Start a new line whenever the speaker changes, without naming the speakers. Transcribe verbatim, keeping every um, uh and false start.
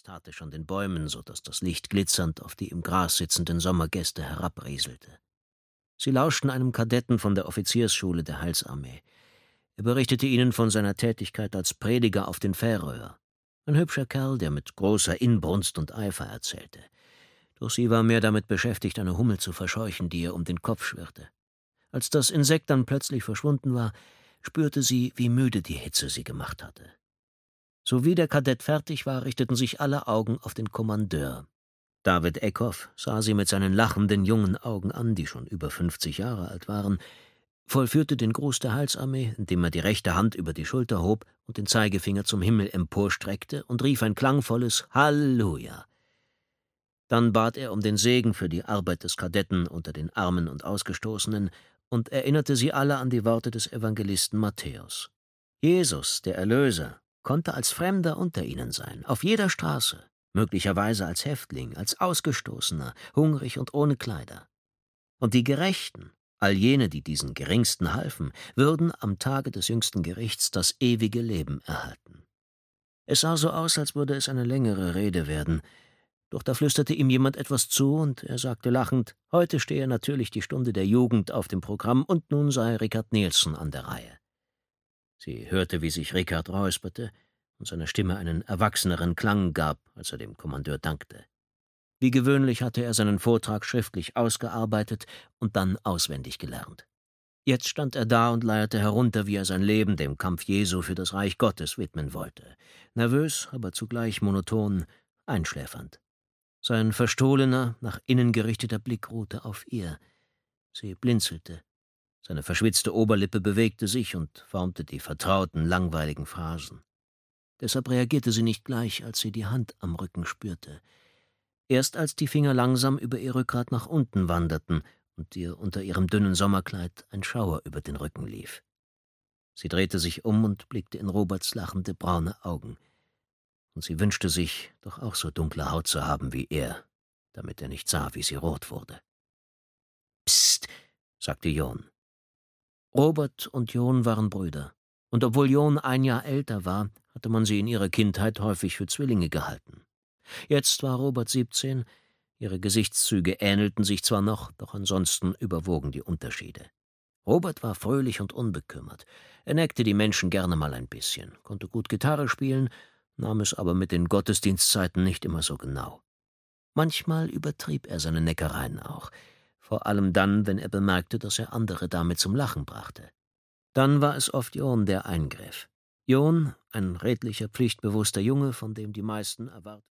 zarte schon den Bäumen, so daß das Licht glitzernd auf die im Gras sitzenden Sommergäste herabrieselte. Sie lauschten einem Kadetten von der Offiziersschule der Heilsarmee. Er berichtete ihnen von seiner Tätigkeit als Prediger auf den Färöer. Ein hübscher Kerl, der mit großer Inbrunst und Eifer erzählte. Doch sie war mehr damit beschäftigt, eine Hummel zu verscheuchen, die ihr um den Kopf schwirrte. Als das Insekt dann plötzlich verschwunden war, spürte sie, wie müde die Hitze sie gemacht hatte. Sowie der Kadett fertig war, richteten sich alle Augen auf den Kommandeur. David Eckhoff sah sie mit seinen lachenden jungen Augen an, die schon über fünfzig Jahre alt waren, vollführte den Gruß der Heilsarmee, indem er die rechte Hand über die Schulter hob und den Zeigefinger zum Himmel emporstreckte und rief ein klangvolles Halleluja. Dann bat er um den Segen für die Arbeit des Kadetten unter den Armen und Ausgestoßenen und erinnerte sie alle an die Worte des Evangelisten Matthäus. Jesus, der Erlöser, konnte als Fremder unter ihnen sein, auf jeder Straße, möglicherweise als Häftling, als Ausgestoßener, hungrig und ohne Kleider. Und die Gerechten, all jene, die diesen Geringsten halfen, würden am Tage des jüngsten Gerichts das ewige Leben erhalten. Es sah so aus, als würde es eine längere Rede werden, doch da flüsterte ihm jemand etwas zu, und er sagte lachend, heute stehe natürlich die Stunde der Jugend auf dem Programm, und nun sei Richard Nielsen an der Reihe. Sie hörte, wie sich Richard räusperte und seiner Stimme einen erwachseneren Klang gab, als er dem Kommandeur dankte. Wie gewöhnlich hatte er seinen Vortrag schriftlich ausgearbeitet und dann auswendig gelernt. Jetzt stand er da und leierte herunter, wie er sein Leben dem Kampf Jesu für das Reich Gottes widmen wollte. Nervös, aber zugleich monoton, einschläfernd. Sein verstohlener, nach innen gerichteter Blick ruhte auf ihr. Sie blinzelte. Seine verschwitzte Oberlippe bewegte sich und formte die vertrauten, langweiligen Phrasen. Deshalb reagierte sie nicht gleich, als sie die Hand am Rücken spürte. Erst als die Finger langsam über ihr Rückgrat nach unten wanderten und ihr unter ihrem dünnen Sommerkleid ein Schauer über den Rücken lief. Sie drehte sich um und blickte in Roberts lachende, braune Augen. Und sie wünschte sich, doch auch so dunkle Haut zu haben wie er, damit er nicht sah, wie sie rot wurde. »Psst«, sagte Jon. Robert und Jon waren Brüder, und obwohl Jon ein Jahr älter war, hatte man sie in ihrer Kindheit häufig für Zwillinge gehalten. Jetzt war Robert siebzehn, ihre Gesichtszüge ähnelten sich zwar noch, doch ansonsten überwogen die Unterschiede. Robert war fröhlich und unbekümmert. Er neckte die Menschen gerne mal ein bisschen, konnte gut Gitarre spielen, nahm es aber mit den Gottesdienstzeiten nicht immer so genau. Manchmal übertrieb er seine Neckereien auch, vor allem dann, wenn er bemerkte, dass er andere damit zum Lachen brachte. Dann war es oft Jon, der eingriff. Jon, ein redlicher, pflichtbewusster Junge, von dem die meisten erwarteten,